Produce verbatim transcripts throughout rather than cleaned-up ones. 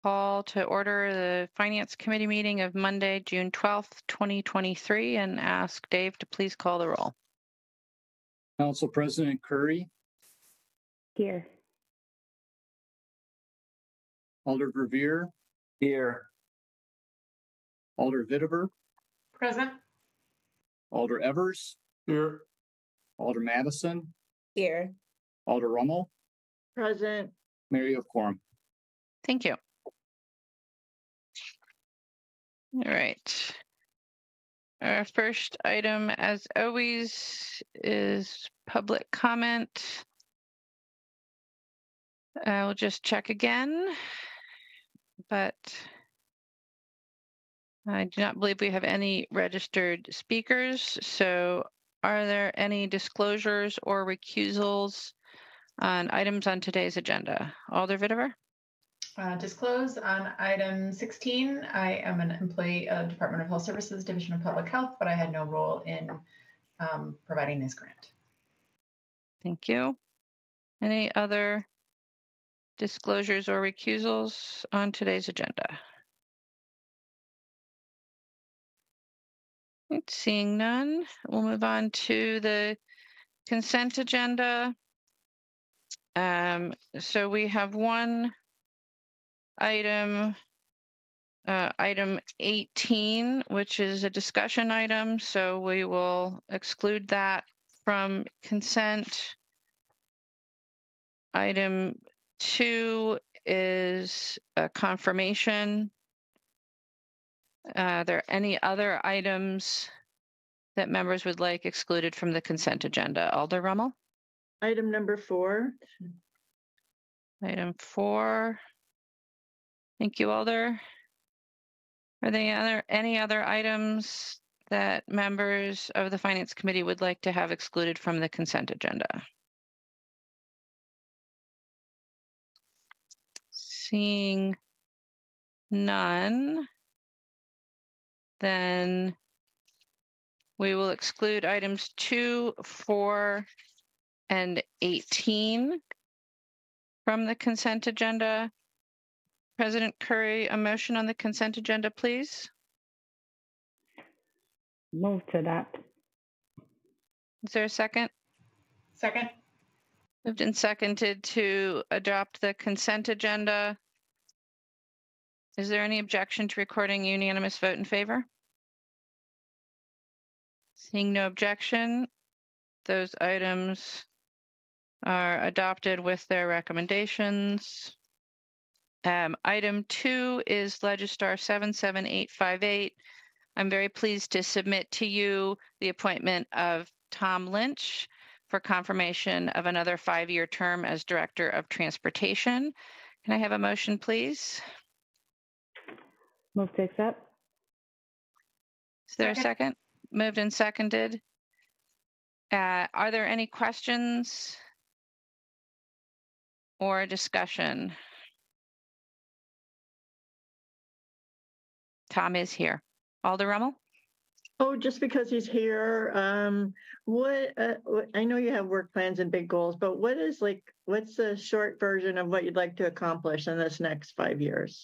Call to order the Finance Committee meeting of Monday, June twelfth, twenty twenty-three, and ask Dave to please call the roll. Council President Curry. Here. Alder Verveer. Here. Alder Vitever. Present. Alder Evers. Here. Alder Madison. Here. Alder Rummel. Present. Mayor, you have quorum. Thank you. All right. Our first item, as always, is public comment. I'll just check again, but I do not believe we have any registered speakers. So are there any disclosures or recusals on items on today's agenda? Alder Vitever? Uh, disclose on item sixteen, I am an employee of Department of Health Services, Division of Public Health, but I had no role in um, providing this grant. Thank you. Any other disclosures or recusals on today's agenda? Seeing none, we'll move on to the consent agenda. Um, so we have one item, uh, item eighteen, which is a discussion item. So we will exclude that from consent. Item two is a confirmation. Uh, are there any other items that members would like excluded from the consent agenda? Alder Rummel? Item number four. Item four. Thank you, Alder. Are there other, any other items that members of the Finance Committee would like to have excluded from the consent agenda? Seeing none, then we will exclude items two, four, and eighteen from the consent agenda. President Curry, a motion on the consent agenda, please. Move to adopt. Is there a second? Second. Moved and seconded to adopt the consent agenda. Is there any objection to recording a unanimous vote in favor? Seeing no objection, those items are adopted with their recommendations. Um, item two is Legistar seven seven eight five eight. I'm very pleased to submit to you the appointment of Tom Lynch for confirmation of another five-year term as Director of Transportation. Can I have a motion, please? Move to accept. Is there Second. a second? Moved and seconded. Uh, are there any questions or discussion? Tom is here. Alder Rummel? Oh, just because he's here, um, what, uh, what, I know you have work plans and big goals, but what is like, what's the short version of what you'd like to accomplish in this next five years?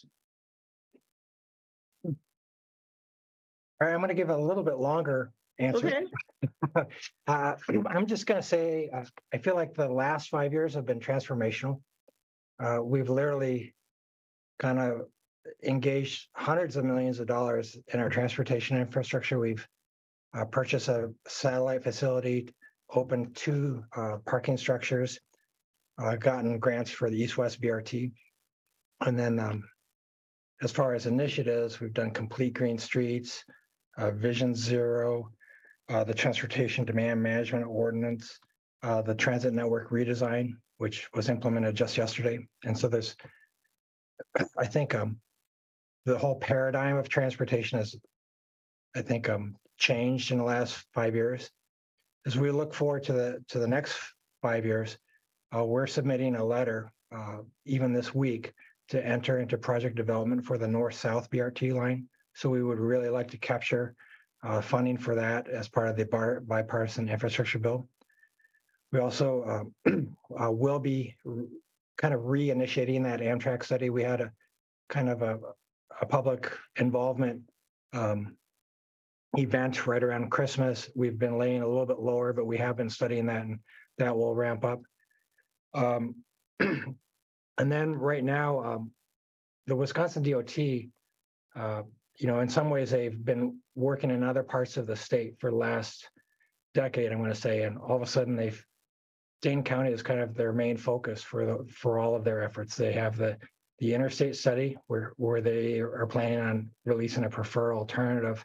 All right, I'm going to give a little bit longer answer. Okay. uh, I'm just going to say, uh, I feel like the last five years have been transformational. Uh, we've literally kind of engaged hundreds of millions of dollars in our transportation infrastructure. We've uh, purchased a satellite facility, opened two uh, parking structures, uh, gotten grants for the East-West B R T. And then um, as far as initiatives, we've done Complete Green Streets, uh, Vision Zero, uh, the Transportation Demand Management Ordinance, uh, the Transit Network redesign, which was implemented just yesterday. And so there's, I think, um, the whole paradigm of transportation has, I think, um, changed in the last five years. As we look forward to the to the next five years, uh, we're submitting a letter uh, even this week to enter into project development for the north-south B R T line. So we would really like to capture uh, funding for that as part of the bar, bipartisan infrastructure bill. We also um, uh, will be kind of reinitiating that Amtrak study. We had a kind of a, a public involvement um, event right around Christmas. We've been laying a little bit lower, but we have been studying that, and that will ramp up. Um, and then right now, um, the Wisconsin D O T, uh, you know, in some ways they've been working in other parts of the state for the last decade, I'm going to say, and all of a sudden they've Dane County is kind of their main focus for the, for all of their efforts. They have the the interstate study where where they are planning on releasing a preferred alternative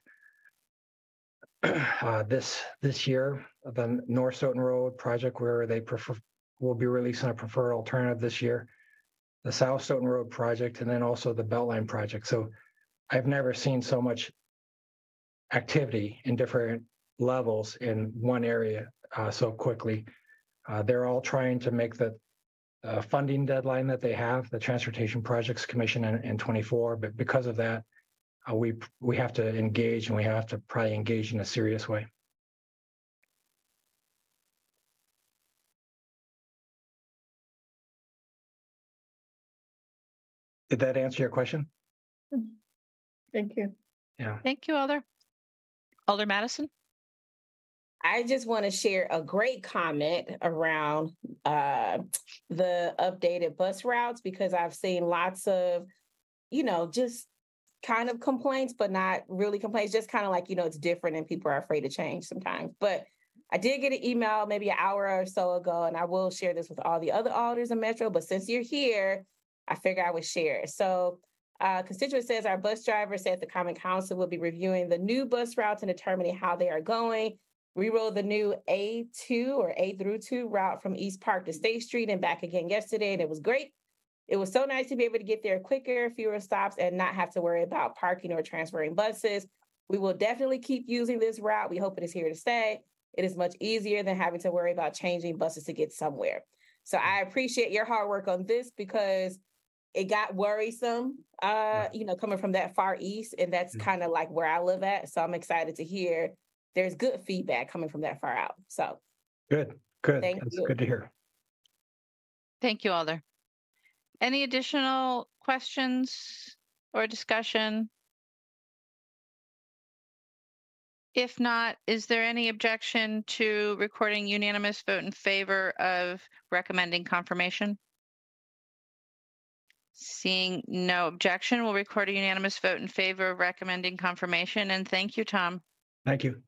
uh, this this year. The North Stoughton Road project where they prefer will be releasing a preferred alternative this year. The South Stoughton Road project, and then also the Beltline project. So I've never seen so much activity in different levels in one area uh, so quickly. Uh, they're all trying to make the uh, funding deadline that they have, the Transportation Projects Commission in, in twenty-four. But because of that, uh, we we have to engage, and we have to probably engage in a serious way. Did that answer your question? Thank you. Yeah. Thank you, Alder. Alder Madison? I just want to share a great comment around uh, the updated bus routes, because I've seen lots of, you know, just kind of complaints, but not really complaints, just kind of like, you know, it's different and people are afraid to change sometimes. But I did get an email maybe an hour or so ago, and I will share this with all the other alders in Metro, but since you're here, I figure I would share. So uh, constituent says our bus driver said the Common Council will be reviewing the new bus routes and determining how they are going. We rode the new A two or A through two route from East Park to State Street and back again yesterday, and it was great. It was so nice to be able to get there quicker, fewer stops, and not have to worry about parking or transferring buses. We will definitely keep using this route. We hope it is here to stay. It is much easier than having to worry about changing buses to get somewhere. So I appreciate your hard work on this, because it got worrisome, uh, you know, coming from that far east, and that's kind of like where I live at. So I'm excited to hear there's good feedback coming from that far out. So Good, good. Thank That's you. good to hear. Thank you, Alder. Any additional questions or discussion? If not, is there any objection to recording unanimous vote in favor of recommending confirmation? Seeing no objection, we'll record a unanimous vote in favor of recommending confirmation. And thank you, Tom. Thank you.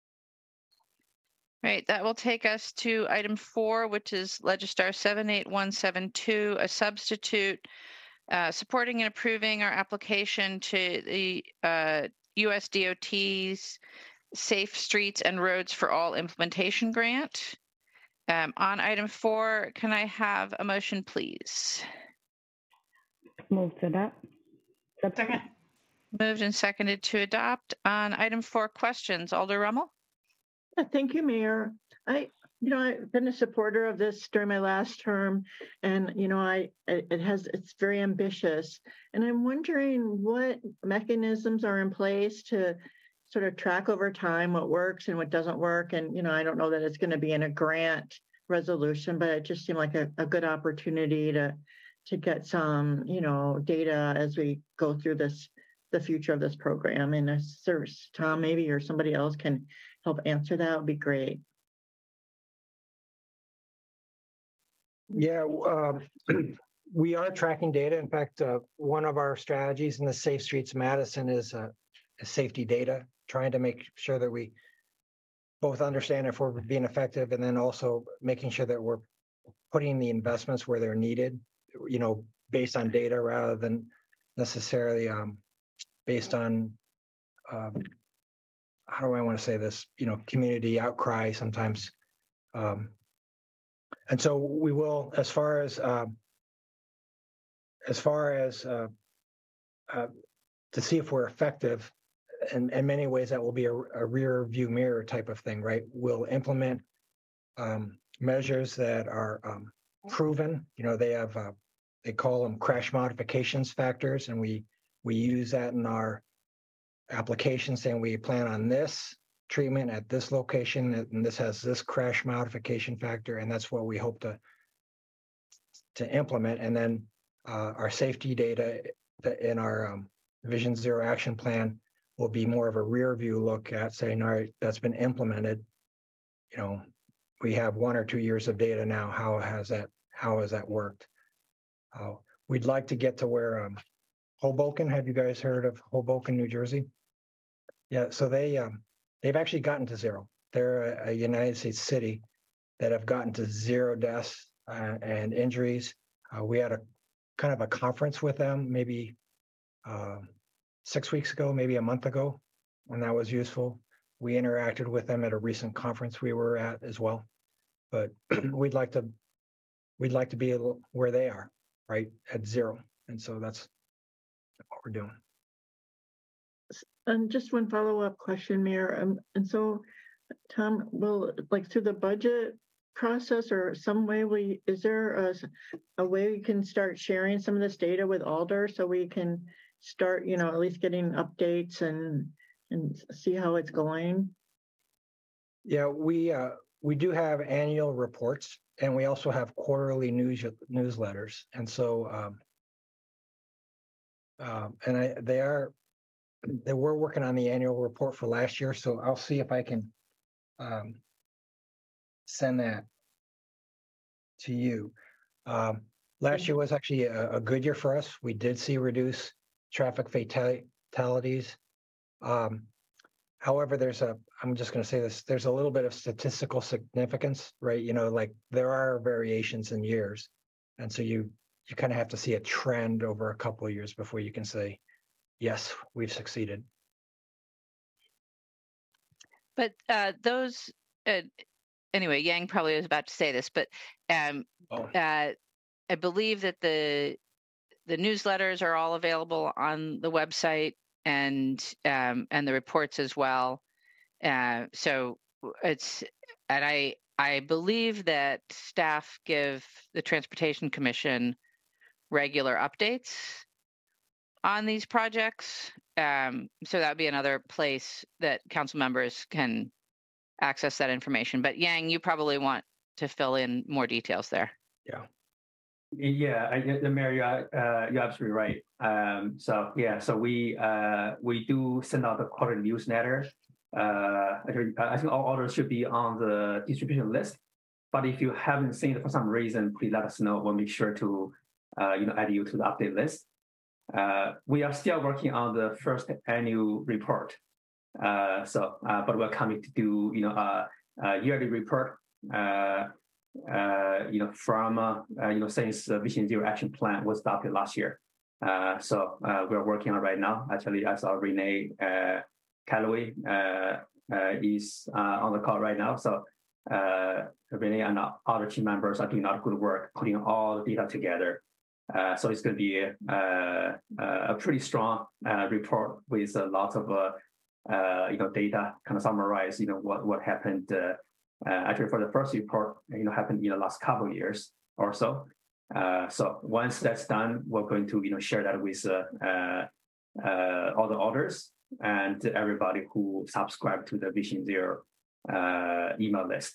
Right, that will take us to item four, which is Legistar seven eight one seven two, a substitute uh, supporting and approving our application to the uh, U S D O T's Safe Streets and Roads for All implementation grant. Um, on item four, can I have a motion, please? Move to that. Second. Moved and seconded to adopt. On item four, questions. Alder Rummel? Yeah, thank you, Mayor. I, you know, I've been a supporter of this during my last term, and you know, I it has it's very ambitious, and I'm wondering what mechanisms are in place to sort of track over time what works and what doesn't work. And you know, I don't know that it's going to be in a grant resolution, but it just seemed like a, a good opportunity to to get some, you know, data as we go through this the future of this program. And if Service Tom maybe or somebody else can help answer that, would be great. Yeah, um, we are tracking data. In fact, uh, one of our strategies in the Safe Streets Madison is, uh, is safety data, trying to make sure that we both understand if we're being effective, and then also making sure that we're putting the investments where they're needed, you know, based on data rather than necessarily um, based on, um, how do I want to say this, you know, community outcry sometimes. Um, and so we will, as far as, uh, as far as uh, uh, to see if we're effective, in, in many ways that will be a, a rear view mirror type of thing, right? We'll implement um, measures that are um, proven. You know, they have, uh, they call them crash modifications factors, and we we use that in our application, saying we plan on this treatment at this location, and this has this crash modification factor, and that's what we hope to to implement. And then uh, our safety data that in our um, Vision Zero action plan will be more of a rear view look at saying, all right, that's been implemented. You know, we have one or two years of data now. How has that, how has that worked? Uh, we'd like to get to where um, Hoboken, have you guys heard of Hoboken, New Jersey? Yeah, so they, um, they've actually gotten to zero. They're a, a United States city that have gotten to zero deaths uh, and injuries. Uh, we had a kind of a conference with them maybe uh, six weeks ago, maybe a month ago, and that was useful. We interacted with them at a recent conference we were at as well. But we'd like to, we'd like to be able where they are, right, at zero. And so that's what we're doing. And just one follow-up question, Mayor. Um, and so, Tom, will like through the budget process or some way we is there a, a way we can start sharing some of this data with Alder so we can start, you know, at least getting updates and and see how it's going? Yeah, we uh, we do have annual reports, and we also have quarterly news newsletters, and so um, um, and I they are they were working on the annual report for last year, so I'll see if I can um, send that to you. Um, last year was actually a, a good year for us. We did see reduced traffic fatalities. Um, however, there's a, I'm just going to say this, there's a little bit of statistical significance, right? You know, like there are variations in years. And so you, you kind of have to see a trend over a couple of years before you can say, yes, we've succeeded. But uh, those, uh, anyway, Yang probably was about to say this, but um, Oh. uh, I believe that the the newsletters are all available on the website and um, and the reports as well. Uh, so it's and I I believe that staff give the Transportation Commission regular updates on these projects. Um, so that would be another place that council members can access that information. But Yang, you probably want to fill in more details there. Yeah. Yeah, I, the Mayor, you are, uh, you're absolutely right. Um, so yeah, so we uh, we do send out the quarterly newsletter. Uh, I think all orders should be on the distribution list. But if you haven't seen it for some reason, please let us know. We'll make sure to uh, you know add you to the update list. Uh, we are still working on the first annual report. Uh, so, uh, but we're coming to do you know a, a yearly report. Uh, Uh, you know, from uh, uh, you know, since the Vision Zero action plan was adopted last year. Uh, so uh, we're working on it right now. Actually, I saw Renee uh, Calloway uh, uh, is uh, on the call right now. So uh, Renee and other team members are doing a lot of good work, putting all the data together. Uh, so it's going to be a, a, a pretty strong uh, report with a lot of uh, uh, you know data, kind of summarize you know what what happened. Uh, Uh, actually, for the first report, you know, happened in the last couple of years or so. Uh, so once that's done, we're going to, you know, share that with uh, uh, uh, all the orders and everybody who subscribe to the Vision Zero uh, email list.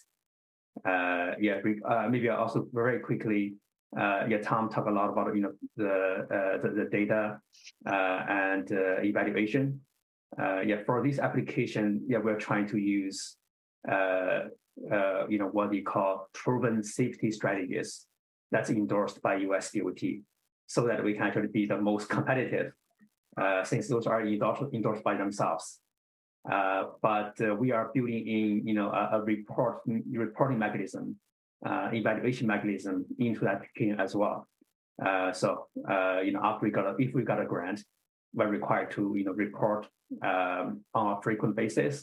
Uh, yeah, uh, maybe I'll also very quickly. Uh, yeah, Tom talked a lot about you know the uh, the, the data uh, and uh, evaluation. Uh, yeah, for this application, yeah, we're trying to use. Uh, Uh, you know, what we call proven safety strategies that's endorsed by U S D O T so that we can actually be the most competitive uh, since those are endorsed, endorsed by themselves. Uh, but uh, we are building in, you know, a, a report, reporting mechanism, uh, evaluation mechanism into that application as well. Uh, so, uh, you know, after we got a, if we got a grant, we're required to, you know, report um, on a frequent basis.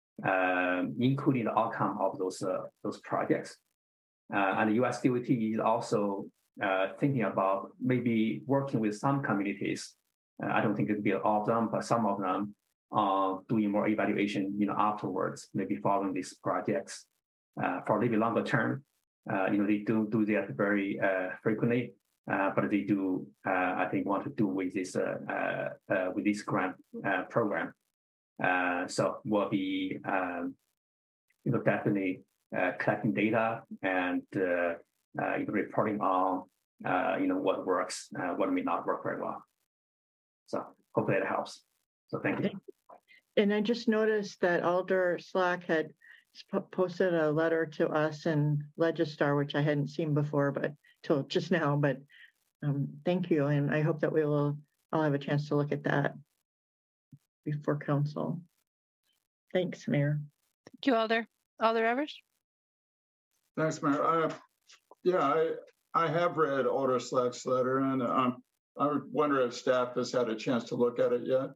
Um, including the outcome of those uh, those projects, uh, and the U S D O T is also uh, thinking about maybe working with some communities. Uh, I don't think it'll be all of them, but some of them are doing more evaluation, you know, afterwards, maybe following these projects uh, for maybe longer term. Uh, you know, they do do that very uh, frequently, uh, but they do, uh, I think, want to do with this uh, uh, uh, with this grant uh, program. Uh, so we'll be, um, you know, definitely uh, collecting data and uh, uh, you know, reporting on, uh, you know, what works, uh, what may not work very well. So hopefully it helps. So thank you. And I just noticed that Alder Slack had sp- posted a letter to us in Legistar, which I hadn't seen before, but till just now. But um, thank you, and I hope that we will. I'll have a chance to look at that before council. Thanks, Mayor. Thank you, Alder. Alder Evers? Thanks, Mayor. Uh, yeah, I I have read Alder Slack's letter, and um, I wonder if staff has had a chance to look at it yet.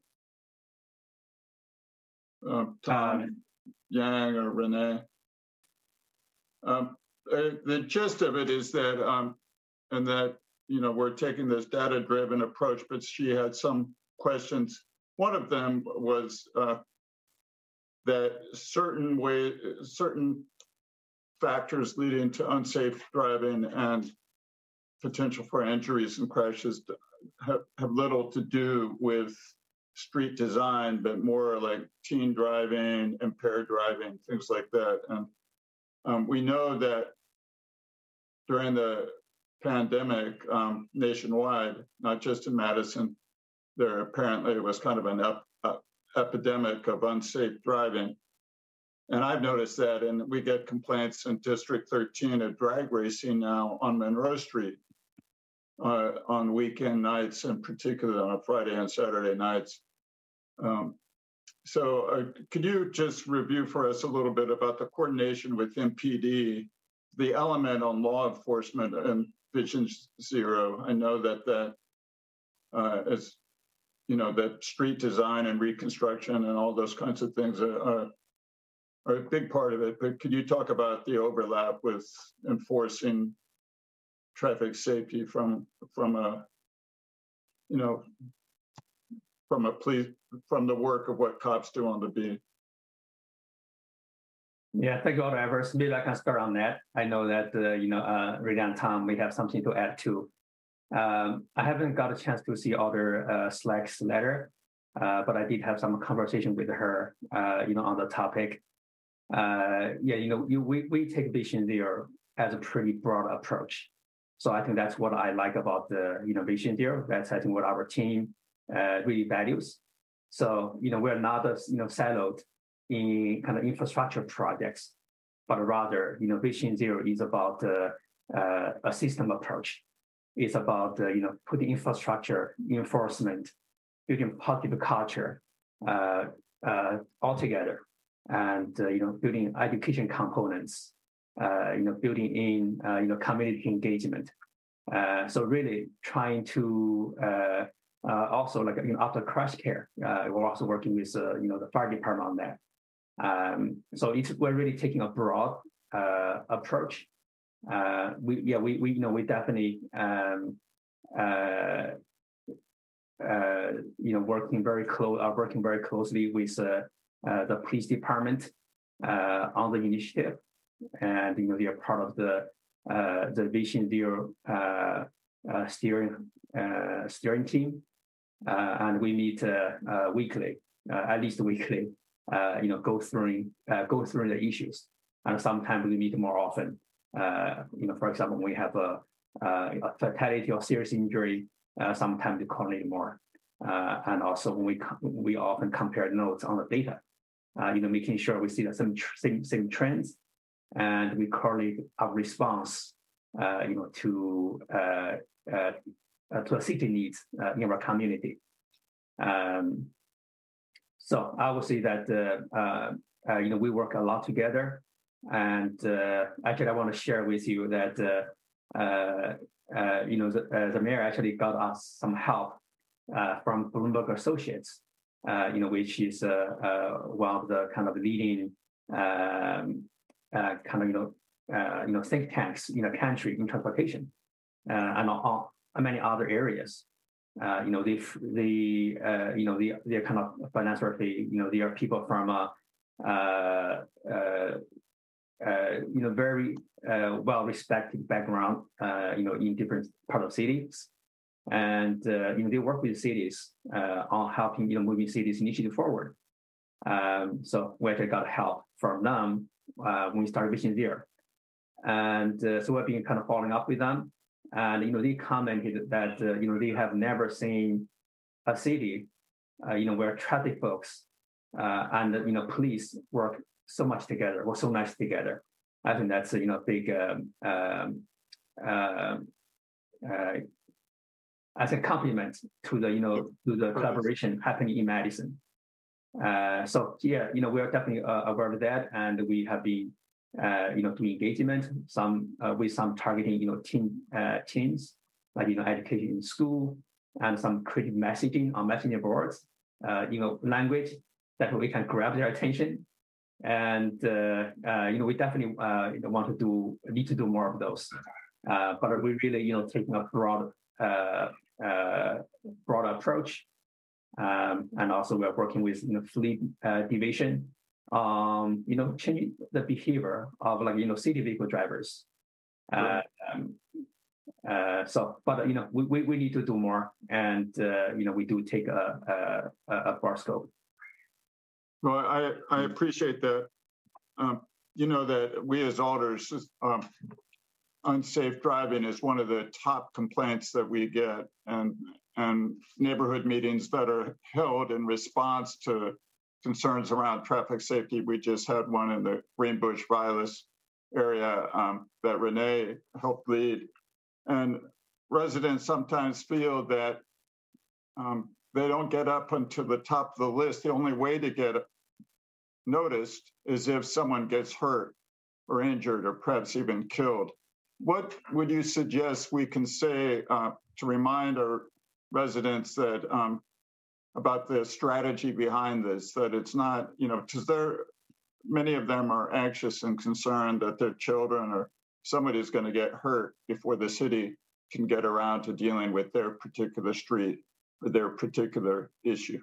Uh, Tom, Um, Yang, or Renee. Um, uh, the gist of it is that, um, and that you know, we're taking this data-driven approach, but she had some questions. One of them was uh, that certain way, certain factors leading to unsafe driving and potential for injuries and crashes have, have little to do with street design, but more like teen driving, impaired driving, things like that. And um, we know that during the pandemic um, nationwide, not just in Madison, there apparently was kind of an ep- uh, epidemic of unsafe driving. And I've noticed that, and we get complaints in District thirteen of drag racing now on Monroe Street uh, on weekend nights, in particular on Friday and Saturday nights. Um, so uh, could you just review for us a little bit about the coordination with M P D, the element on law enforcement and Vision Zero? I know that that uh, is, you know, that street design and reconstruction and all those kinds of things are, are are a big part of it, but could you talk about the overlap with enforcing traffic safety from from a, you know, from a police, from the work of what cops do on the beat? Yeah, thank you, Alder Evers. Maybe I can start on that. I know that, uh, you know, uh, Rita and Tom, we have something to add too. Um, I haven't got a chance to see Alder uh, Slack's letter, uh, but I did have some conversation with her, uh, you know, on the topic. Uh, yeah, you know, you, we, we take Vision Zero as a pretty broad approach. So I think that's what I like about the, you know, Vision Zero. That's, I think, what our team uh, really values. So, you know, we're not, uh, you know, siloed in kind of infrastructure projects, but rather, you know, Vision Zero is about uh, uh, a system approach. It's about, uh, you know, putting infrastructure, enforcement, building positive culture uh, uh, all together. And uh, you know, building education components, uh, you know, building in uh, you know, community engagement. Uh, so really trying to uh, uh, also, like, you know, after crash care, uh, we're also working with uh, you know, the fire department on that. Um, so it's, we're really taking a broad uh, approach. Uh, we yeah we we you know we definitely um, uh, uh, you know, working very close are working very closely with. Uh, Uh, the police department uh, on the initiative, and you know, they are part of the uh, the Vision Zero uh, uh, steering uh, steering team, uh, and we meet uh, uh, weekly, uh, at least weekly. Uh, you know, go through uh, go through the issues, and sometimes we meet more often. Uh, you know, for example, when we have a, a fatality or serious injury, uh, sometimes we coordinate more, uh, and also when we we often compare notes on the data. Uh, you know, making sure we see the same same same trends, and we correlate our response, uh, you know, to uh, uh, uh, to the safety needs uh, in our community. Um, so I would say that uh, uh, uh, you know, we work a lot together, and uh, actually I want to share with you that uh, uh, uh, you know, the, uh, the mayor actually got us some help uh, from Bloomberg Associates. Uh, you know, which is uh, uh, one of the kind of leading um, uh, kind of, you know, uh, you know, think tanks in the country in transportation uh, and all, many other areas. Uh, you know, they, they uh, you know, they, they're kind of financially, you know, they are people from, uh, uh, uh, uh, you know, very uh, well-respected background, uh, you know, in different parts of cities. And uh, you know, they work with cities uh, on helping, you know, moving cities initiative forward. Um, so we actually got help from them uh, when we started Vision Zero, and uh, so we've been kind of following up with them. And you know, they commented that uh, you know, they have never seen a city, uh, you know, where traffic folks uh, and you know police work so much together, work so nice together. I think that's a, you know big um, um, uh, uh, as a compliment to the you know to the collaboration happening in Madison. Uh, so yeah, you know we are definitely uh, aware of that, and we have been uh, you know doing engagement some uh, with some targeting you know teen uh, teens, like you know education in school, and some creative messaging on messenger boards, uh, you know language that we can grab their attention, and uh, uh, you know we definitely uh, you know, want to do need to do more of those, uh, but we really you know taking a broad uh, uh, broad approach. Um, and also we're working with you know fleet uh, division, um, you know changing the behavior of like you know city vehicle drivers. Uh, um, uh, so, but you know we, we, we need to do more, and uh, you know we do take a a, a broad scope. Well, I I appreciate that. Um, you know that we as alders, um, unsafe driving is one of the top complaints that we get, and and neighborhood meetings that are held in response to concerns around traffic safety. We just had one in the Greenbush Vilas area um, that Renee helped lead. And residents sometimes feel that um, they don't get up onto the top of the list. The only way to get noticed is if someone gets hurt or injured or perhaps even killed. What would you suggest we can say uh, to remind our residents that um, about the strategy behind this, that it's not, you know, because they're, many of them are anxious and concerned that their children or somebody's going to get hurt before the city can get around to dealing with their particular street or their particular issue?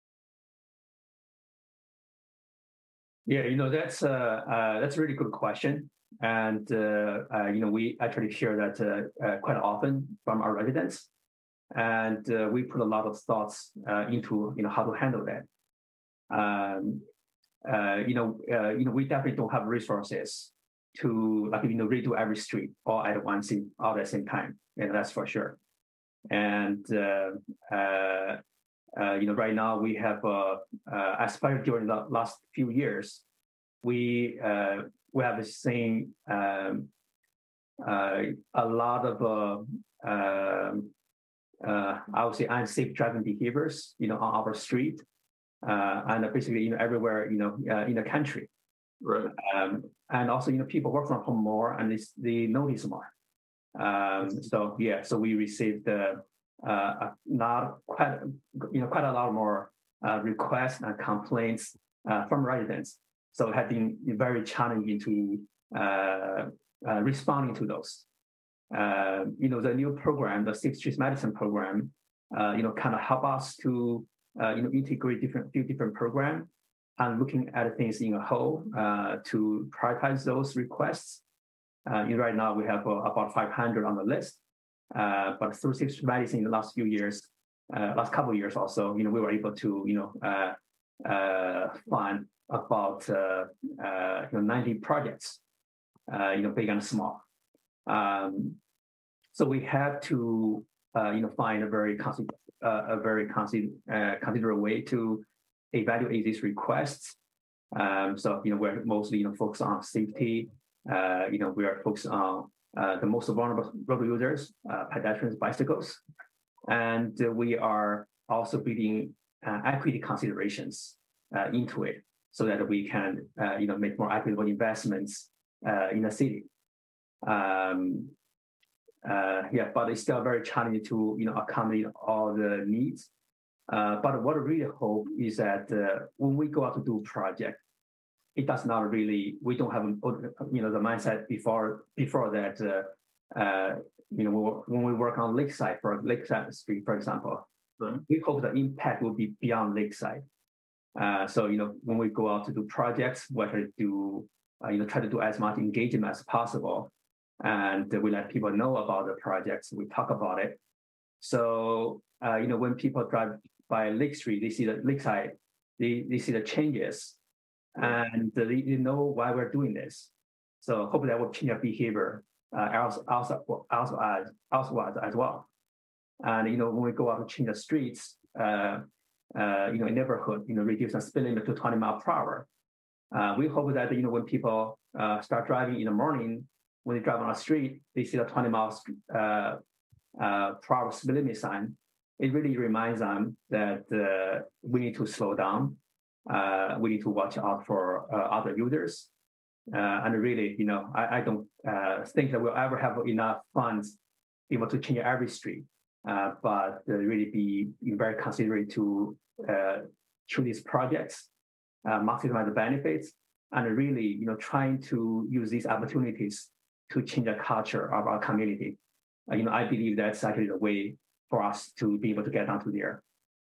Yeah, you know, that's uh, uh, that's a really good question. And, uh, uh, you know, we actually hear that uh, uh, quite often from our residents. And uh, we put a lot of thoughts uh, into, you know, how to handle that. Um, uh, you know, uh, you know, we definitely don't have resources to, like, you know, redo every street all at once, all at the same time. And that's for sure. And, uh, uh, uh, you know, right now we have, uh, uh, especially during the last few years, we, uh, we have seen um, uh, a lot of, uh, uh, uh, I would say, unsafe driving behaviors, you know, on our street, uh, and basically, you know, everywhere, you know, uh, in the country. Right. Um, and also, you know, people work from home more, and they, they notice more. Um, so yeah, so we received uh, uh, not quite, you know, quite a lot more uh, requests and complaints uh, from residents. So it had been very challenging to uh, uh, responding to those. Uh, you know, the new program, the Safe Streets Medicine program, uh, you know, kind of help us to, uh, you know, integrate different few different programs and looking at things in a whole uh, to prioritize those requests. Uh, you know, right now we have uh, about five hundred on the list, uh, but through Safe Streets Medicine in the last few years, uh, last couple of years also, you know, we were able to, you know, uh, uh, fund about uh, uh, you know, ninety projects, uh, you know, big and small. Um, so we had to, uh, you know, find a very constant, uh, a very constant, uh, considerate way to evaluate these requests. Um, so you know, we're mostly you know focused on safety. Uh, you know, we are focused on uh, the most vulnerable road users, uh, pedestrians, bicycles, and uh, we are also building uh, equity considerations uh, into it, so that we can, uh, you know, make more equitable investments uh, in the city. Um, uh, yeah, but it's still very challenging to, you know, accommodate all the needs. Uh, but what I really hope is that uh, when we go out to do project, it does not really, we don't have, you know, the mindset before before that, uh, uh, you know, when we work on Lakeside, for Lakeside Street, for example, right. We hope the impact will be beyond Lakeside. Uh, so, you know, when we go out to do projects, we try to do, uh, you know, try to do as much engagement as possible. And we let people know about the projects, we talk about it. So, uh, you know, when people drive by Lake Street, they see the Lakeside, they, they see the changes. And they, they know why we're doing this. So hopefully that will change their behavior uh, also, also, also, as, also as, as well. And, you know, when we go out to change the streets, uh, uh, you know, a neighborhood, you know, reduce the speed limit to twenty mile per hour. Uh, we hope that, you know, when people uh, start driving in the morning, when they drive on the street, they see the twenty miles uh, uh, per hour speed limit sign. It really reminds them that uh, we need to slow down. Uh, we need to watch out for uh, other users. Uh, and really, you know, I, I don't uh, think that we'll ever have enough funds able to change every street, uh, but uh, really be very considerate to uh, through these projects, uh, maximize the benefits, and really, you know, trying to use these opportunities to change the culture of our community. Uh, you know, I believe that's actually the way for us to be able to get down to there.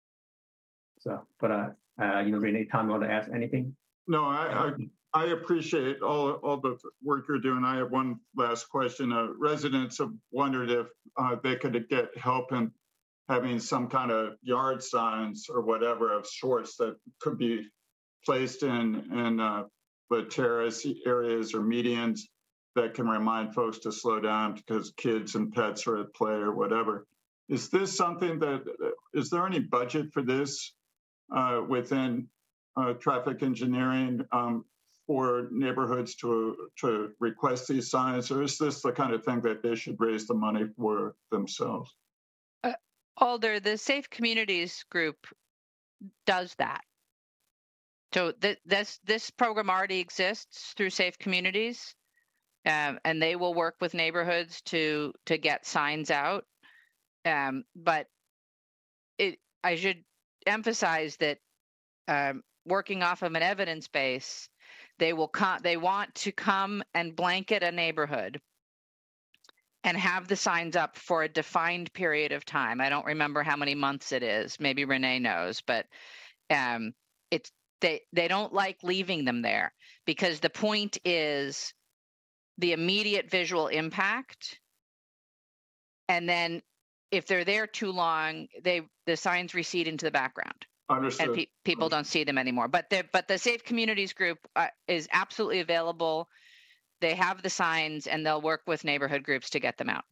So, but uh, uh, you know, Renee, Tom, you want to add anything? No, I, I I appreciate all all the work you're doing. I have one last question. Uh, residents have wondered if uh, they could get help in having some kind of yard signs or whatever of sorts that could be placed in in uh, the terrace areas or medians that can remind folks to slow down because kids and pets are at play or whatever. Is this something that, is there any budget for this uh, within uh, traffic engineering um, for neighborhoods to, to request these signs, or is this the kind of thing that they should raise the money for themselves? Uh, Alder, the Safe Communities group does that. So th- this this program already exists through Safe Communities, um, and they will work with neighborhoods to to get signs out. Um, but it, I should emphasize that um, working off of an evidence base, they will come. They want to come and blanket a neighborhood and have the signs up for a defined period of time. I don't remember how many months it is. Maybe Renee knows, but um, it's they they don't like leaving them there because the point is the immediate visual impact, and then if they're there too long, they the signs recede into the background. Understood. And pe- people don't see them anymore. But the but the Safe Communities group uh, is absolutely available. They have the signs, and they'll work with neighborhood groups to get them out.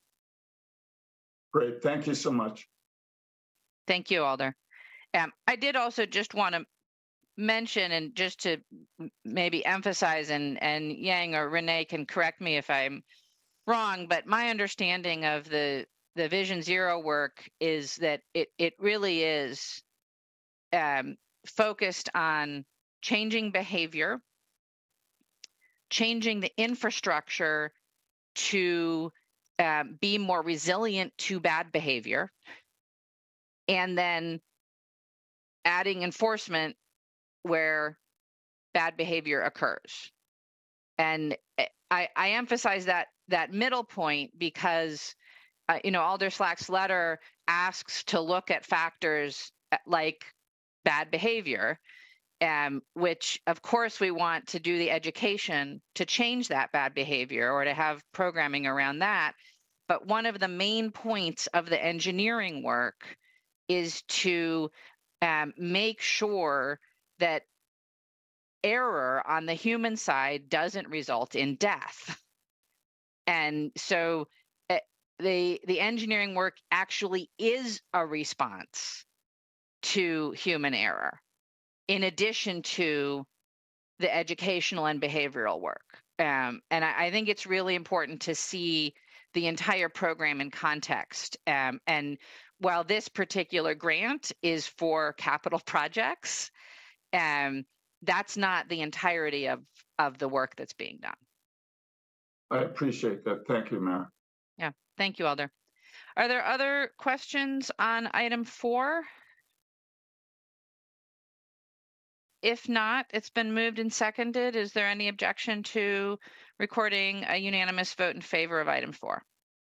Great, thank you so much. Thank you, Alder. Um, I did also just want to mention, and just to maybe emphasize, and and Yang or Renee can correct me if I'm wrong, but my understanding of the the Vision Zero work is that it it really is um, focused on changing behavior, changing the infrastructure to um, be more resilient to bad behavior, and then adding enforcement where bad behavior occurs. And I, I emphasize that that middle point because, uh, you know, Alder Slack's letter asks to look at factors like bad behavior, um, which of course we want to do the education to change that bad behavior or to have programming around that. But one of the main points of the engineering work is to um, make sure that error on the human side doesn't result in death. And so uh, the the engineering work actually is a response to human error, in addition to the educational and behavioral work. Um, and I, I think it's really important to see the entire program in context. Um, and while this particular grant is for capital projects, um, that's not the entirety of, of the work that's being done. I appreciate that. Thank you, Mayor. Yeah, thank you, Alder. Are there other questions on item four? If not, it's been moved and seconded. Is there any objection to recording a unanimous vote in favor of item four?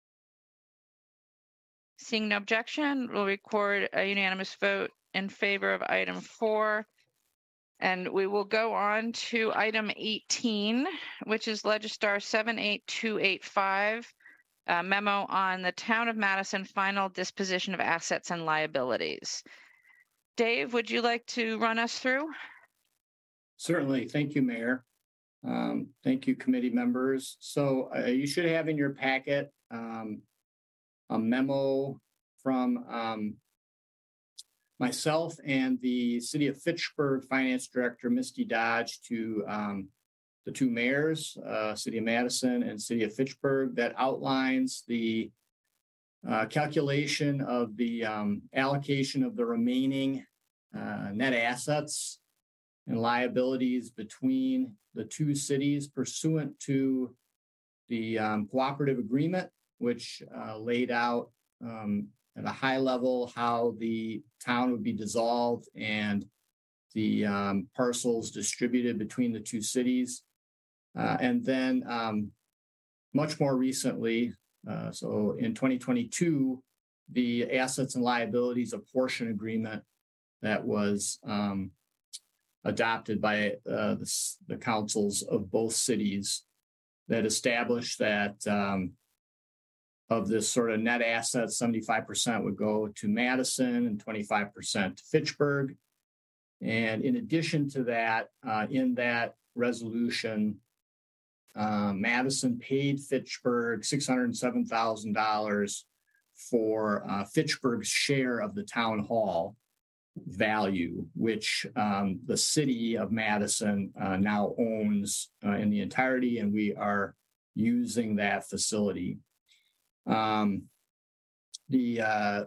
Seeing no objection, we'll record a unanimous vote in favor of item four. And we will go on to item eighteen, which is Legistar seven eight two eight five, a memo on the Town of Madison final disposition of assets and liabilities. Dave, would you like to run us through? Certainly. Thank you, Mayor. Um, thank you, committee members. So uh, you should have in your packet um, a memo from um, myself and the City of Fitchburg Finance Director, Misty Dodge, to um, the two mayors, uh, City of Madison and City of Fitchburg, that outlines the uh, calculation of the um, allocation of the remaining uh, net assets and liabilities between the two cities pursuant to the um, cooperative agreement, which uh, laid out um, at a high level how the town would be dissolved and the um, parcels distributed between the two cities. Uh, and then um, much more recently, uh, so in twenty twenty-two, the assets and liabilities apportion agreement that was um, adopted by uh, the, the councils of both cities that established that um, of this sort of net assets, seventy-five percent would go to Madison and twenty-five percent to Fitchburg. And in addition to that, uh, in that resolution, uh, Madison paid Fitchburg six hundred seven thousand dollars for uh, Fitchburg's share of the town hall value, which um, the city of Madison uh, now owns uh, in the entirety, and we are using that facility. Um, the uh,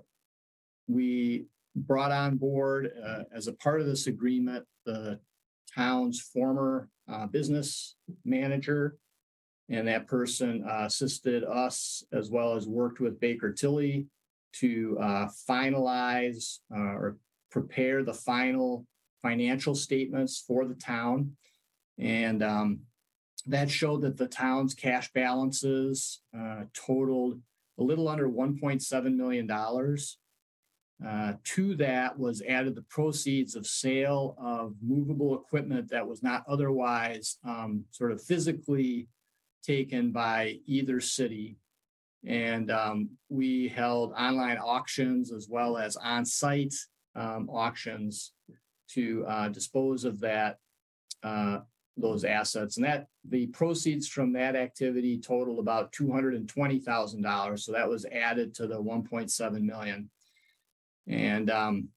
we brought on board uh, as a part of this agreement the town's former uh, business manager, and that person uh, assisted us as well as worked with Baker Tilly to uh, finalize uh, or prepare the final financial statements for the town. And um, that showed that the town's cash balances uh, totaled a little under one point seven million dollars. Uh, to that was added the proceeds of sale of movable equipment that was not otherwise um, sort of physically taken by either city. And um, we held online auctions as well as on-site um, auctions to uh, dispose of that uh, those assets. And that the proceeds from that activity totaled about two hundred twenty thousand dollars. So that was added to the one point seven million. And um,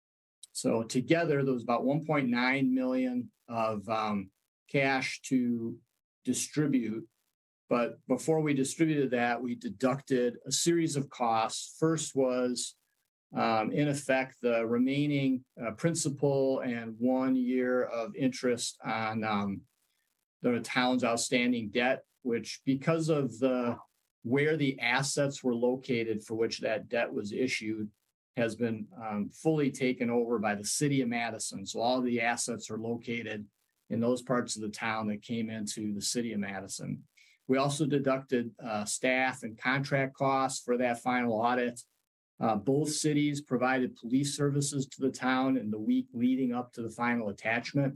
so together, there was about one point nine million of um, cash to distribute. But before we distributed that, we deducted a series of costs. First was, um, in effect, the remaining uh, principal and one year of interest on um, the town's outstanding debt, which because of the where the assets were located for which that debt was issued, has been um, fully taken over by the city of Madison. So all of the assets are located in those parts of the town that came into the city of Madison. We also deducted uh, staff and contract costs for that final audit. Uh, both cities provided police services to the town in the week leading up to the final attachment.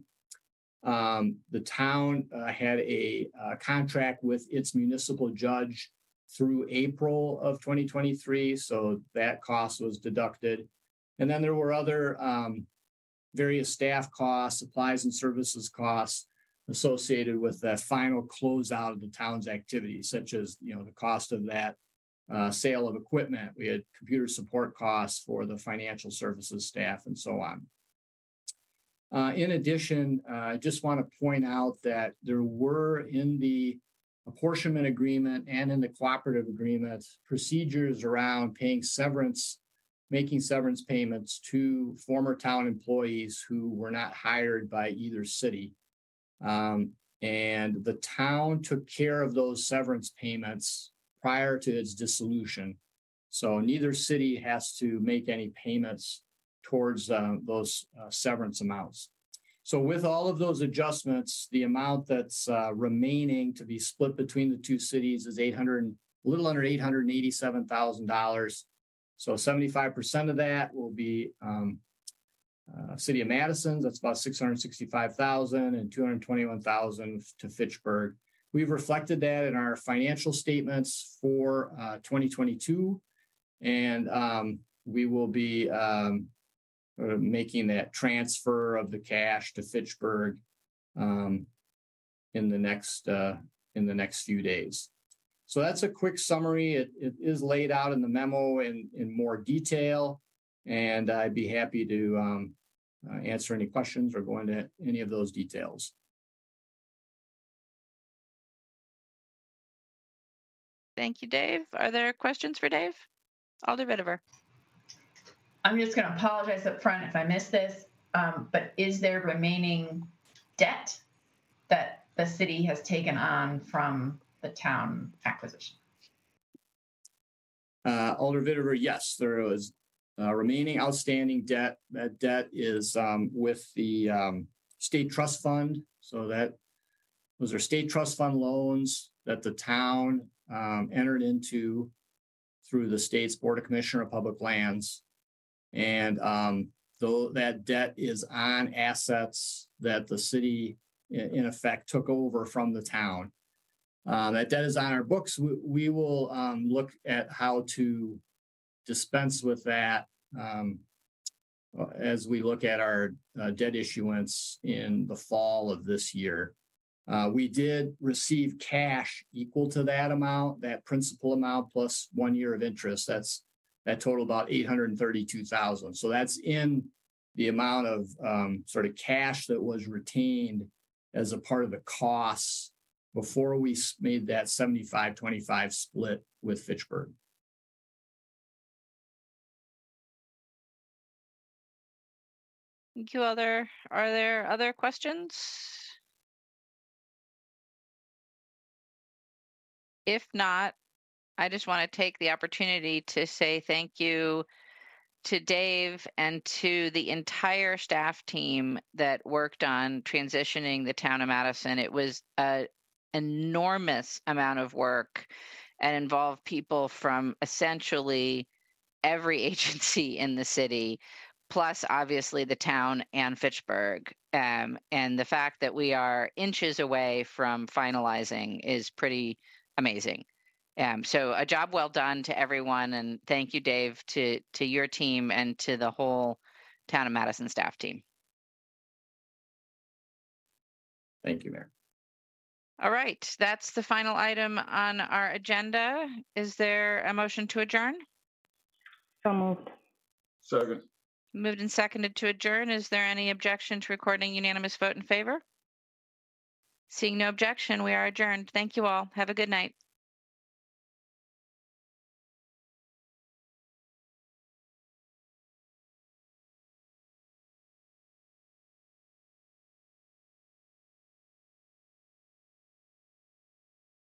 Um, the town uh, had a uh, contract with its municipal judge through April of twenty twenty-three, so that cost was deducted. And then there were other um, various staff costs, supplies and services costs associated with the final closeout of the town's activities, such as, you know, the cost of that uh, sale of equipment. We had computer support costs for the financial services staff and so on. Uh, in addition, uh, I just want to point out that there were in the apportionment agreement and in the cooperative agreement procedures around paying severance, making severance payments to former town employees who were not hired by either city. Um, and the town took care of those severance payments prior to its dissolution. So neither city has to make any payments towards uh, those uh, severance amounts. So with all of those adjustments, the amount that's uh, remaining to be split between the two cities is eight hundred, a little under eight hundred eighty-seven thousand dollars. So seventy-five percent of that will be um, uh, City of Madison's. That's about six hundred sixty-five thousand dollars, and two hundred twenty-one thousand dollars to Fitchburg. We've reflected that in our financial statements for uh, twenty twenty-two, and um, we will be um, Uh, making that transfer of the cash to Fitchburg um, in the next uh, in the next few days. So that's a quick summary. It, it is laid out in the memo in, in more detail. And I'd be happy to um, uh, answer any questions or go into any of those details. Thank you, Dave. Are there questions for Dave? Alder Vitiver. I'm just going to apologize up front if I missed this, um, but is there remaining debt that the city has taken on from the town acquisition? Uh, Alder Vitiver, yes, there is uh, remaining outstanding debt. That debt is um, with the um, state trust fund. So that those are state trust fund loans that the town um, entered into through the state's Board of Commissioner of Public Lands. And um, though that debt is on assets that the city, in effect, took over from the town. Um, that debt is on our books. We, we will um, look at how to dispense with that um, as we look at our uh, debt issuance in the fall of this year. Uh, we did receive cash equal to that amount, that principal amount plus one year of interest. That's that total about eight hundred thirty-two thousand dollars. So that's in the amount of um, sort of cash that was retained as a part of the costs before we made that seventy-five twenty-five split with Fitchburg. Thank you, Alder. Are there other questions? If not, I just want to take the opportunity to say thank you to Dave and to the entire staff team that worked on transitioning the town of Madison. It was an enormous amount of work and involved people from essentially every agency in the city, plus obviously the town and Fitchburg. Um, and the fact that we are inches away from finalizing is pretty amazing. Um, so a job well done to everyone, and thank you, Dave, to to your team and to the whole town of Madison staff team. Thank you, Mayor. All right, that's the final item on our agenda. Is there a motion to adjourn? So moved. Second. Moved and seconded to adjourn. Is there any objection to recording unanimous vote in favor? Seeing no objection, we are adjourned. Thank you all. Have a good night.